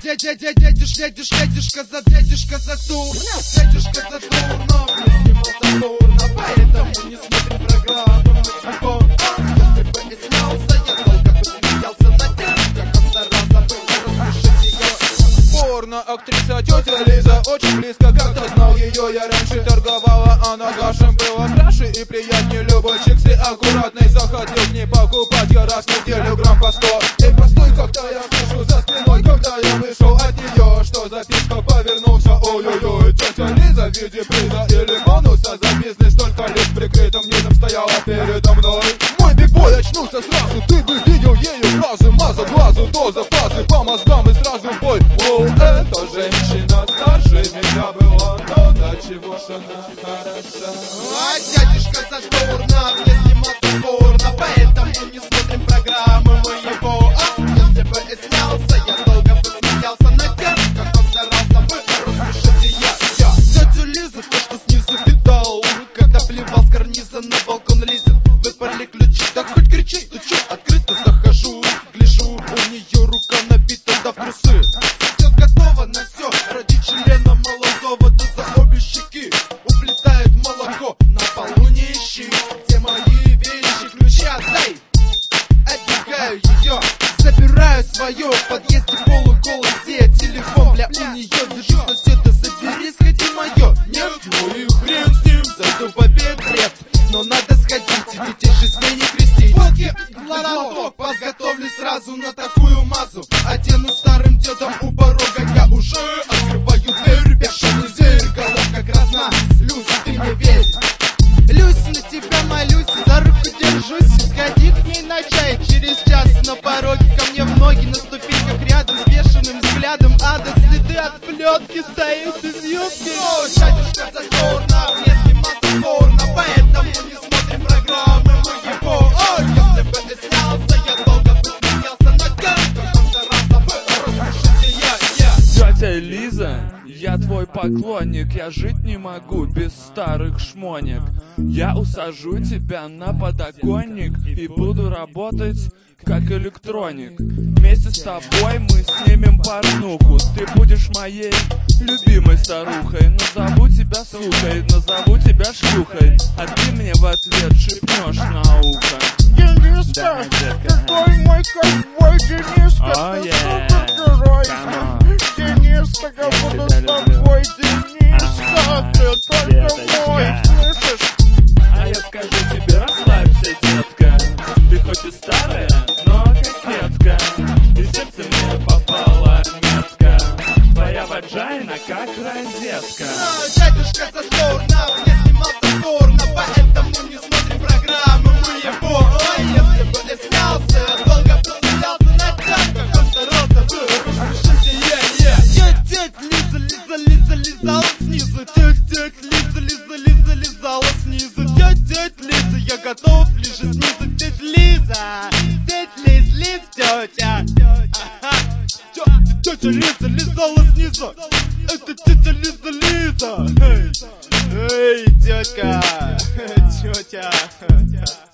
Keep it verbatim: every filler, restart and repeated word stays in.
Дядя, дядюшка, дядюшка за дядюшка за тур, дядюшка за тур, но не снимался турно, поэтому не смотрим программу. Если бы и снялся, я долго бы смеялся над тем, как он старался бы рассмешить ее. Порно-актриса тетя Лиза очень близко, как-то знал ее я раньше. Торговала она гашем, была краше и приятнее любой чиксы аккуратный. Захотел не покупать я раз в неделю грамм по сто. Эй, постой, когда я слышу за спиной, когда я вышел от нее, что записка, повернулся, ой-ой-ой. Тетя Лиза в виде приза или бонуса за бизнес, только лишь прикрытым низом стояла передо мной. Мой бигбой очнулся сразу, ты бы видел ее глазу, маза глазу, доза фазы по мозгам и сразу бой. О, эта женщина старше меня была, но до чего ж она хороша. А дядюшка Сатурна мне снимался порно, поэтому не смотрим программы моего. А если бы и снялся, я долго бы смеялся над тем, как он старался бы рассмешить я. Я тетю Лизу то, что снизу видал, когда плевал с карниза на балкон лезет. Выпали ключи, так хоть кричи, ты чё, открыто захожу, гляжу, у нее рука набита до в трусы. Все готово на все, ради члена молодого, да за обе щеки уплетает молоко. На полу не ищи, где мои вещи, ключи отдай. Отбегаю ее, забираю свое, в подъезде полуголый, где телефон, бля, у нее держу соседа, забери, сходи мое. Нет, ну и хрен с ним, зайду в обед, бред, но надо сходить, ведь же с ней не крестить. Волки, глоток, подготовлю сразу на такую мазу, одену старым дедом у порога, я уже открываю дверь, бешеный зверь, головка красна, Люся, ты не верь. Люся, на тебя молюсь, за руку держусь, сходи к ней на чай, через час на пороге ко мне в ноги, на ступеньках рядом с бешеным взглядом ада, следы от плетки стоит из юбки. О, дядюшка Сатурна, мне снимался порно, поэтому не смотрим программы моего. О, если бы и снялся, я долго бы смеялся над тем, как он старался бы рассмешить я. Тетя Лиза, я твой поклонник, я жить не могу без старых шмонек. Я усажу тебя на подоконник и буду работать как электроник. Вместе с тобой мы снимем порнуху. Ты будешь моей любимой старухой. Назову тебя сукой, назову тебя шлюхой, а ты мне в ответ шепнешь на ухо. Дениска, какой мой ковбой, Дениска, oh, ты yeah. супергерой. Дениска, я буду с тобой, Дениска, ты только мой, слышишь? А я скажу тебе, расслабься, детка. Ты хоть и старая, но кокетка, и сердце мне попала метка. Твоя ваджайна как розетка. Дядюшка Сатурна, мне снимался порно, поэтому не смотрим программы моего. Ой, если бы и снялся, я долго бы смеялся над тем, как он старался бы рассмешить я. Тетя, тетя Лиза, Лиза, Лиза, лизала снизу. Тетя, тетя Лиза, Лиза, Лиза, лизала снизу. Тетя, тетя Лиза, я готов ближе снизу. Тетя Лиза, тетя Лиз, Лиз, тетя. Тетя Лиза, лизала снизу. Это тетя Лиза, Лиза. Эй, эй, тетка, тетя.